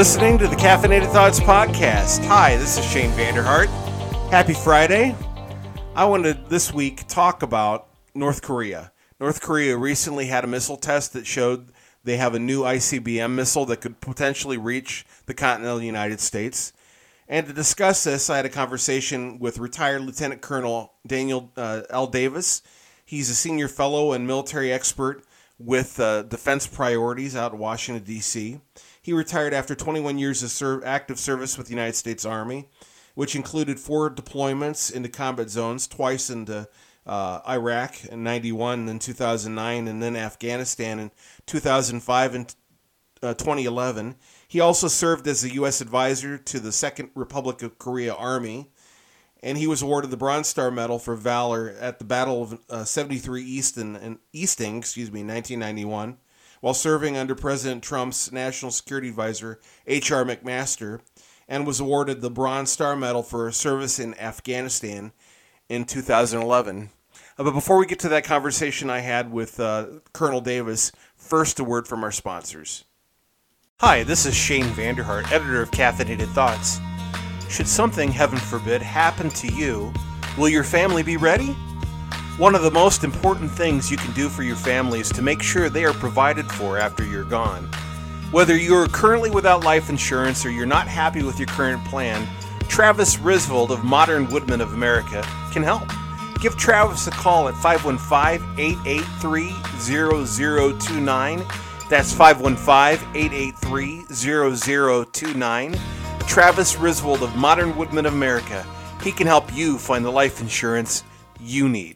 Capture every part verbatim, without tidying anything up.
listening to the Caffeinated Thoughts podcast. Hi, this is Shane Vanderhart. Happy Friday. I wanted this week talk about North Korea. North Korea recently had a missile test that showed they have a new I C B M missile that could potentially reach the continental United States. And to discuss this, I had a conversation with retired Lieutenant Colonel Daniel uh, L. Davis. He's a senior fellow and military expert with uh, Defense Priorities out in Washington, D C He retired after twenty-one years of serve, active service with the United States Army, which included four deployments into combat zones, twice into uh, Iraq in ninety-one and two thousand nine, and then Afghanistan in two thousand five and uh, twenty eleven. He also served as a U S advisor to the Second Republic of Korea Army, and he was awarded the Bronze Star Medal for valor at the Battle of uh, seventy-three Easton, and Easting, excuse me, nineteen ninety-one, while serving under President Trump's National Security Advisor, H R McMaster, and was awarded the Bronze Star Medal for service in Afghanistan in two thousand eleven. Uh, but before we get to that conversation I had with uh, Colonel Davis, first a word from our sponsors. Hi, this is Shane Vanderhart, editor of Caffeinated Thoughts. Should something, heaven forbid, happen to you, will your family be ready? One of the most important things you can do for your family is to make sure they are provided for after you're gone. Whether you are currently without life insurance or you're not happy with your current plan, Travis Risvold of Modern Woodmen of America can help. Give Travis a call at five one five, eight eight three, zero zero two nine. That's five one five, eight eight three, zero zero two nine. Travis Risvold of Modern Woodmen of America. He can help you find the life insurance you need.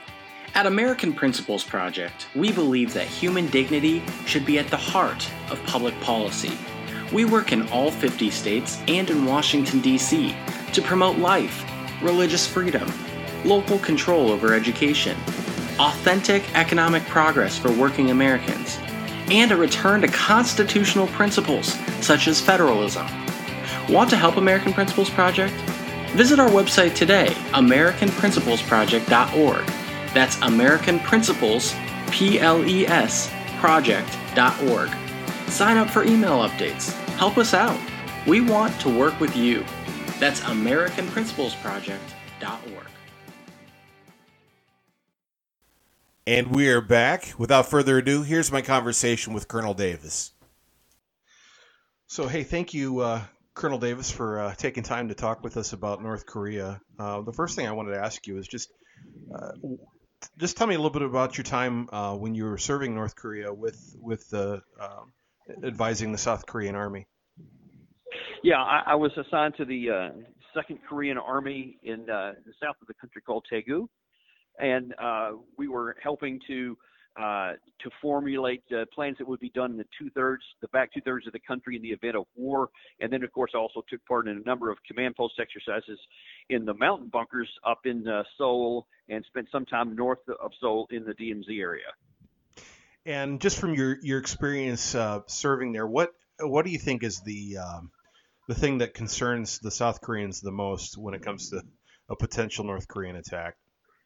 At American Principles Project, we believe that human dignity should be at the heart of public policy. We work in all fifty states and in Washington, D C to promote life, religious freedom, local control over education, authentic economic progress for working Americans, and a return to constitutional principles such as federalism. Want to help American Principles Project? Visit our website today, american principles project dot org. That's American Principles, P L E S, project dot org. Sign up for email updates. Help us out. We want to work with you. That's american principles project dot org. And we are back. Without further ado, here's my conversation with Colonel Davis. So, hey, thank you, uh, Colonel Davis, for uh, taking time to talk with us about North Korea. Uh, the first thing I wanted to ask you is just... Uh, Just tell me a little bit about your time uh, when you were serving North Korea with with uh, uh, advising the South Korean Army. Yeah, I, I was assigned to the uh, Second Korean Army in uh, the south of the country called Daegu, and uh, we were helping to uh, to formulate uh, plans that would be done in the two thirds, the back two thirds of the country in the event of war, and then of course I also took part in a number of command post exercises in the mountain bunkers up in uh, Seoul, and spent some time north of Seoul in the D M Z area. And just from your your experience uh, serving there, what what do you think is the um, the thing that concerns the South Koreans the most when it comes to a potential North Korean attack?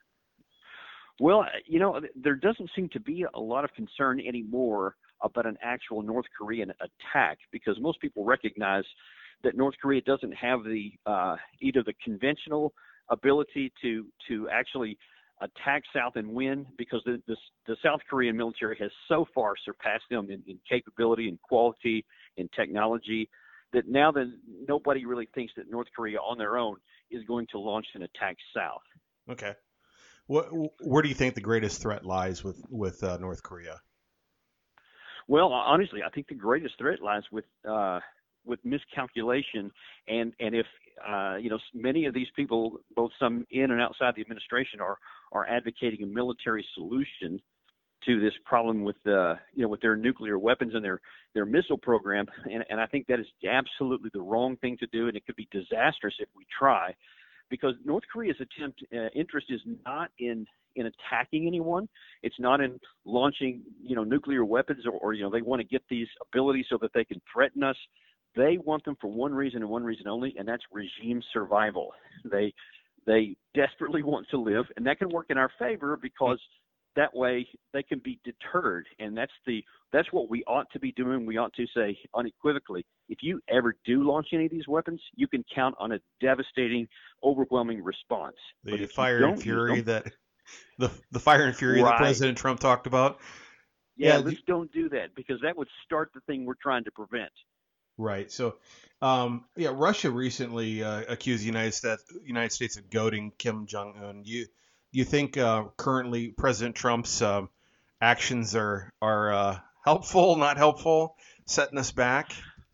Well, you know, there doesn't seem to be a lot of concern anymore about an actual North Korean attack, because most people recognize that North Korea doesn't have the uh, either the conventional ability to to actually attack South and win, because the, the the South Korean military has so far surpassed them in, in capability and quality and technology that now that nobody really thinks that North Korea on their own is going to launch an attack south. Okay. What, where do you think the greatest threat lies with, with uh, North Korea? Well, honestly, I think the greatest threat lies with uh, with miscalculation, and and if uh, you know, many of these people, both some in and outside the administration, are are advocating a military solution to this problem with uh, you know with their nuclear weapons and their their missile program, and and I think that is absolutely the wrong thing to do, and it could be disastrous if we try. Because North Korea's attempt uh, interest is not in in attacking anyone. It's not in launching, you know, nuclear weapons, or, or you know, they want to get these abilities so that they can threaten us. They want them for one reason and one reason only, and that's regime survival. They they desperately want to live, and that can work in our favor because that way they can be deterred, and that's the that's what we ought to be doing. We ought to say unequivocally, if you ever do launch any of these weapons, you can count on a devastating, overwhelming response. The fire and fury them, that the the fire and fury right. that President Trump talked about. Yeah, yeah, let's don't do that, because that would start the thing we're trying to prevent. Right. So, um, yeah, Russia recently uh, accused the United States United States of goading Kim Jong Un. You you think uh, currently President Trump's uh, actions are are uh, helpful, not helpful, setting us back?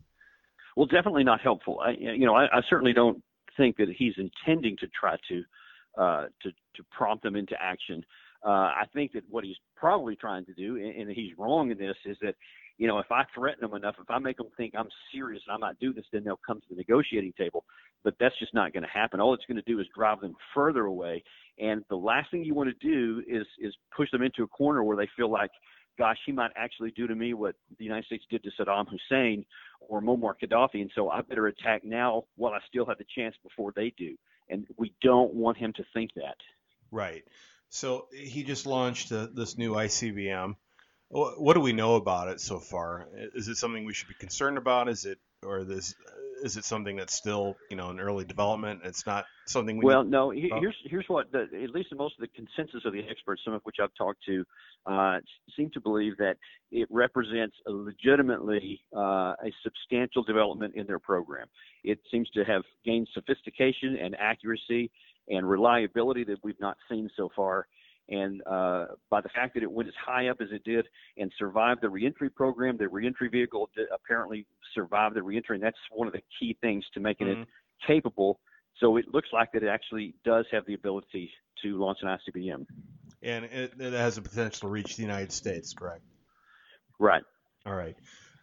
Well, definitely not helpful. I, you know, I, I certainly don't think that he's intending to try to uh, to to prompt them into action. Uh, I think that what he's probably trying to do, and, and he's wrong in this, is that, you know, if I threaten them enough, if I make them think I'm serious and I might do this, then they'll come to the negotiating table. But that's just not going to happen. All it's going to do is drive them further away. And the last thing you want to do is is push them into a corner where they feel like, gosh, he might actually do to me what the United States did to Saddam Hussein or Muammar Gaddafi, and so I better attack now while I still have the chance before they do. And we don't want him to think that. Right. So he just launched uh, this new I C B M. What do we know about it so far? Is it something we should be concerned about? Is it, or this, is it something that's still, you know, in early development? It's not something we. Well, no. Here's here's what the, at least most of the consensus of the experts, some of which I've talked to, uh, seem to believe that it represents a legitimately uh, a substantial development in their program. It seems to have gained sophistication and accuracy and reliability that we've not seen so far. And uh, by the fact that it went as high up as it did and survived the reentry program, the reentry vehicle did apparently survived the reentry, and that's one of the key things to making mm-hmm. it capable. So it looks like that it actually does have the ability to launch an I C B M. And it, it has the potential to reach the United States, correct? Right. All right.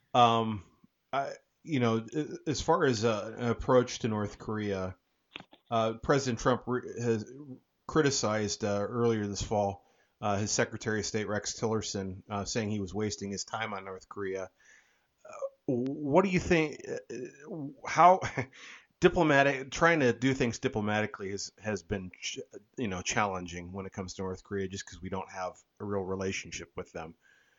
Um, I, you know, as far as uh, an approach to North Korea, uh, President Trump re- has criticized uh, earlier this fall uh, his Secretary of State Rex Tillerson, uh, saying he was wasting his time on North Korea. Uh, what do you think? Uh, how diplomatic trying to do things diplomatically has has been ch- you know challenging when it comes to North Korea, just because we don't have a real relationship with them.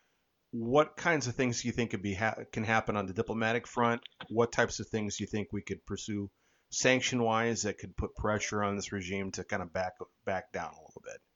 What kinds of things do you think could be ha- can happen on the diplomatic front? What types of things do you think we could pursue sanction-wise that could put pressure on this regime to kind of back back down a little bit?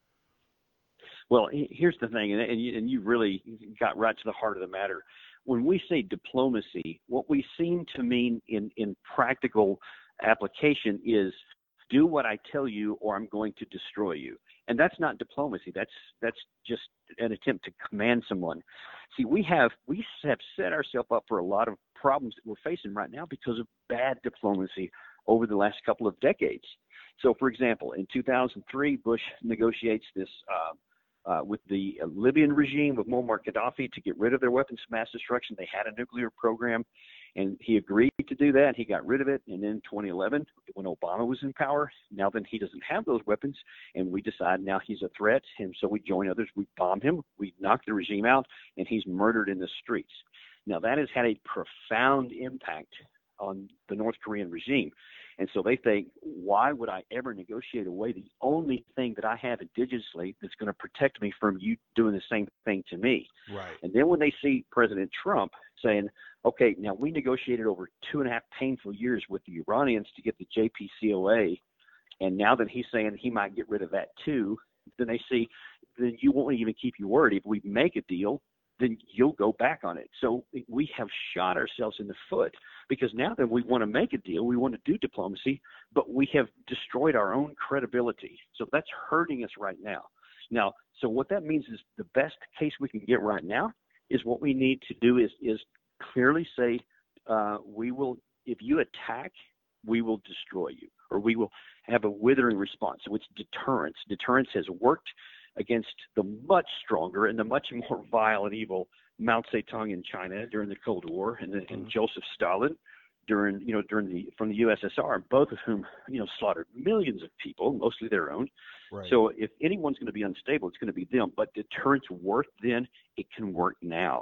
Well, here's the thing, and you, and you really got right to the heart of the matter. When we say diplomacy, what we seem to mean in, in practical application is do what I tell you or I'm going to destroy you. And that's not diplomacy. That's that's just an attempt to command someone. See, we have we have set ourselves up for a lot of problems that we're facing right now because of bad diplomacy over the last couple of decades. So, for example, in two thousand three, Bush negotiates this uh, uh, with the Libyan regime of Muammar Gaddafi to get rid of their weapons of mass destruction. They had a nuclear program, and he agreed to do that. He got rid of it. And then twenty eleven, when Obama was in power, now then he doesn't have those weapons, and we decide now he's a threat, and so we join others. We bomb him. We knock the regime out, and he's murdered in the streets. Now, that has had a profound impact on the North Korean regime. And so they think, why would I ever negotiate away the only thing that I have indigenously that's going to protect me from you doing the same thing to me? Right. And then when they see President Trump saying, okay, now we negotiated over two and a half painful years with the Iranians to get the J P C O A, and now that he's saying he might get rid of that too, then they see, then you won't even keep your word. If we make a deal, then you'll go back on it. So we have shot ourselves in the foot, because now that we want to make a deal, we want to do diplomacy, but we have destroyed our own credibility. So that's hurting us right now. Now, so what that means is the best case we can get right now is what we need to do is, is clearly say, uh, we will, if you attack, we will destroy you, or we will have a withering response. So it's deterrence. Deterrence has worked against the much stronger and the much more vile and evil Mao Zedong in China during the Cold War, and, the, mm-hmm. and Joseph Stalin during, you know, during the from the U S S R, both of whom, you know, slaughtered millions of people, mostly their own. Right. So if anyone's going to be unstable, it's going to be them. But deterrence worked then; it can work now.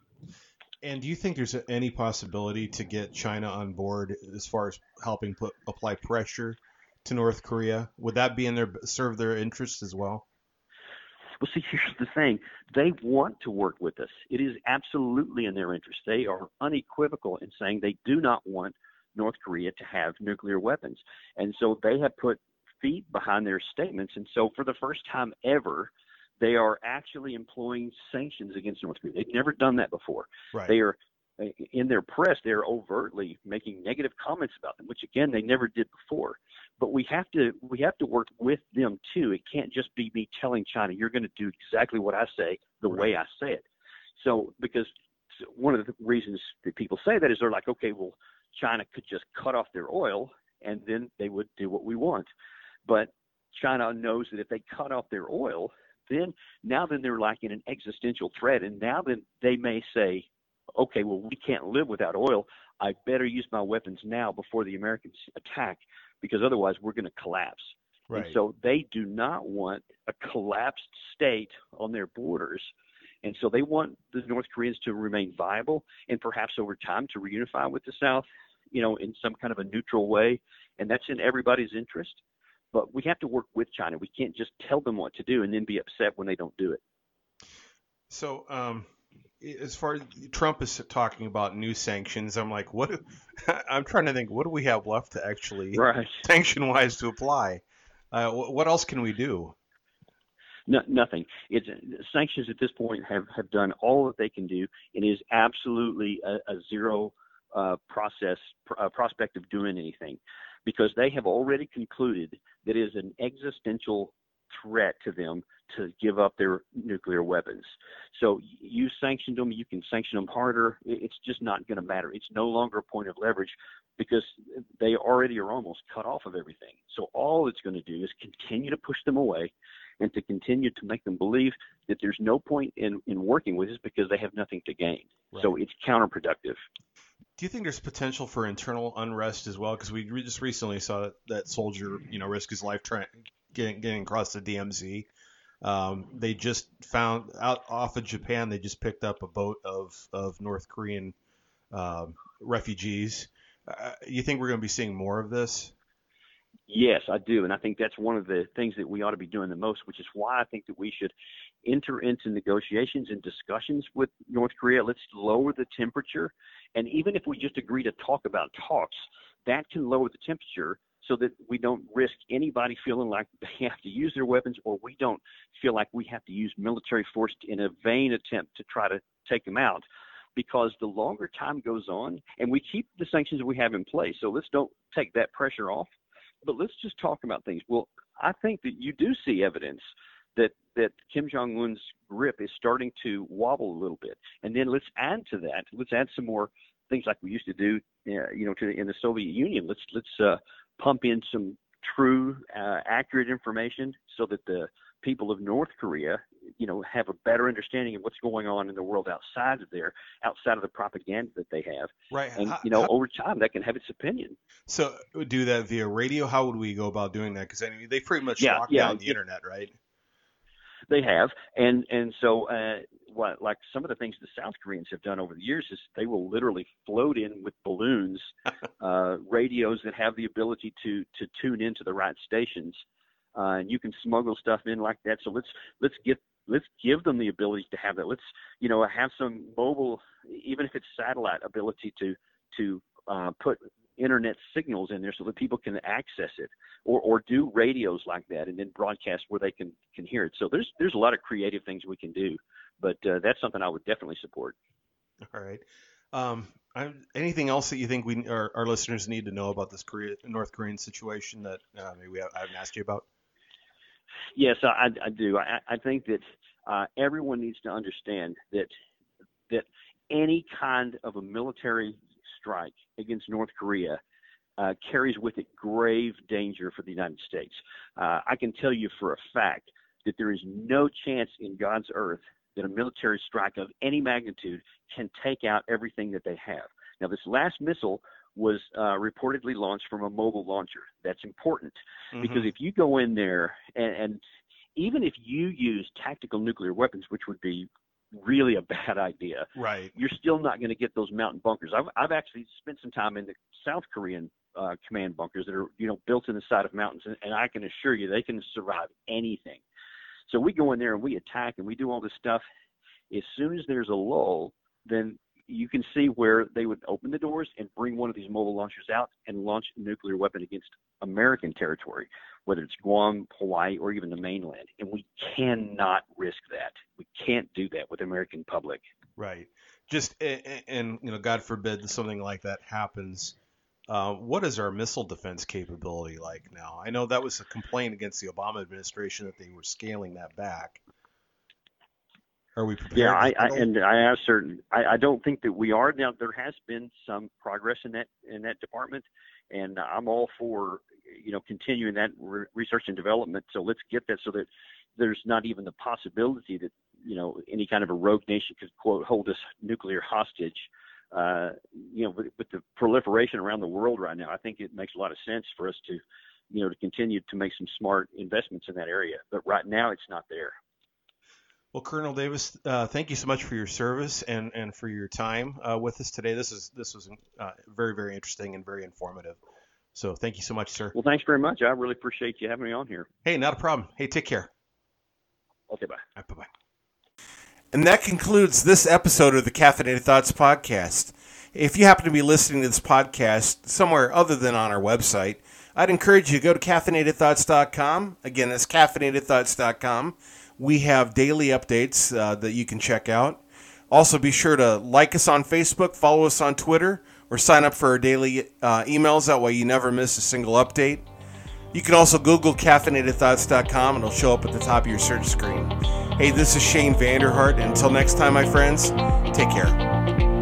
And do you think there's any possibility to get China on board as far as helping put apply pressure to North Korea? Would that be in their serve their interests as well? Well, see, here's the thing. They want to work with us. It is absolutely in their interest. They are unequivocal in saying they do not want North Korea to have nuclear weapons. And so they have put feet behind their statements. And so for the first time ever, they are actually employing sanctions against North Korea. They've never done that before. Right. They are, in their press, they're overtly making negative comments about them, which again they never did before. But we have to we have to work with them too. It can't just be me telling China, you're going to do exactly what I say the Right. way I say it. So because one of the reasons that people say that is they're like, okay, well, China could just cut off their oil and then they would do what we want. But China knows that if they cut off their oil, then now then they're like in an existential threat. And now then they may say, okay, well, we can't live without oil. I better use my weapons now before the Americans attack, because otherwise we're going to collapse. Right. And so they do not want a collapsed state on their borders. And so they want the North Koreans to remain viable and perhaps over time to reunify with the South, you know, in some kind of a neutral way. And that's in everybody's interest. But we have to work with China. We can't just tell them what to do and then be upset when they don't do it. So, um, as far as Trump is talking about new sanctions, I'm like, what? Do, I'm trying to think, what do we have left to actually right. sanction-wise to apply? Uh, what else can we do? No, nothing. It's sanctions at this point have, have done all that they can do. It is absolutely a, a zero uh, process uh, prospect of doing anything, because they have already concluded that it is an existential threat to them to give up their nuclear weapons. So you sanctioned them, you can sanction them harder. It's just not going to matter. It's no longer a point of leverage because they already are almost cut off of everything. So all it's going to do is continue to push them away and to continue to make them believe that there's no point in, in working with us because they have nothing to gain. Right. So it's counterproductive. Do you think there's potential for internal unrest as well? Because we just recently saw that soldier, you know, risk his life trying getting, getting across the D M Z. Um, they just found out off of Japan. They just picked up a boat of of North Korean um, refugees. Uh, you think we're going to be seeing more of this? Yes, I do. And I think that's one of the things that we ought to be doing the most, which is why I think that we should enter into negotiations and discussions with North Korea. Let's lower the temperature. And even if we just agree to talk about talks, that can lower the temperature so that we don't risk anybody feeling like they have to use their weapons, or we don't feel like we have to use military force in a vain attempt to try to take them out. Because the longer time goes on, and we keep the sanctions we have in place, so let's don't take that pressure off, but let's just talk about things. Well, I think that you do see evidence that, that Kim Jong-un's grip is starting to wobble a little bit. And then let's add to that, let's add some more things like we used to do, uh, you know, to, in the Soviet Union. Let's, let's uh, pump in some true, uh, accurate information so that the people of North Korea, you know, have a better understanding of what's going on in the world outside of there, outside of the propaganda that they have. Right. And, how, you know, how, over time, that can have its opinion. So do that via radio? How would we go about doing that? Because I mean, they pretty much yeah, lock yeah, down the it, internet, right? They have. And, and so, uh, what, like some of the things the South Koreans have done over the years is they will literally float in with balloons, uh, radios that have the ability to, to tune into the right stations. Uh, and you can smuggle stuff in like that. So let's let's get let's give them the ability to have that. Let's you know have some mobile, even if it's satellite, ability to to uh, put internet signals in there so that people can access it, or or do radios like that and then broadcast where they can can hear it. So there's there's a lot of creative things we can do, but uh, that's something I would definitely support. All right. Um, I, anything else that you think we our, our listeners need to know about this Korea North Korean situation that uh, maybe I haven't asked you about? Yes, I, I do. I, I think that uh, everyone needs to understand that that any kind of a military strike against North Korea uh, carries with it grave danger for the United States. Uh, I can tell you for a fact that there is no chance in God's earth that a military strike of any magnitude can take out everything that they have. Now, this last missile was uh, reportedly launched from a mobile launcher. That's important mm-hmm. because if you go in there and, and even if you use tactical nuclear weapons, which would be really a bad idea, right? You're still not going to get those mountain bunkers. I've, I've actually spent some time in the South Korean uh, command bunkers that are, you know, built in the side of mountains, and, and I can assure you they can survive anything. So we go in there and we attack and we do all this stuff. As soon as there's a lull, then you can see where they would open the doors and bring one of these mobile launchers out and launch a nuclear weapon against American territory, whether it's Guam, Hawaii, or even the mainland. And we cannot risk that. We can't do that with the American public. Right. Just, and, you know, God forbid something like that happens. Uh, what is our missile defense capability like now? I know that was a complaint against the Obama administration that they were scaling that back. Are we prepared? Yeah, I, I and I have certain. I, I don't think that we are. Now there has been some progress in that in that department, and I'm all for you know continuing that re- research and development. So let's get that so that there's not even the possibility that you know any kind of a rogue nation could quote hold us nuclear hostage. Uh, you know, with, with the proliferation around the world right now, I think it makes a lot of sense for us to you know to continue to make some smart investments in that area. But right now, it's not there. Well, Colonel Davis, uh, thank you so much for your service and, and for your time uh, with us today. This is this was uh, very, very interesting and very informative. So thank you so much, sir. Well, thanks very much. I really appreciate you having me on here. Hey, not a problem. Hey, take care. Okay, bye. Right, bye-bye. And that concludes this episode of the Caffeinated Thoughts podcast. If you happen to be listening to this podcast somewhere other than on our website, I'd encourage you to go to caffeinated thoughts dot com. Again, that's caffeinated thoughts dot com. We have daily updates uh, that you can check out. Also, be sure to like us on Facebook, follow us on Twitter, or sign up for our daily uh, emails. That way you never miss a single update. You can also Google caffeinated thoughts dot com and it'll show up at the top of your search screen. Hey, this is Shane Vanderhart. Until next time, my friends, take care.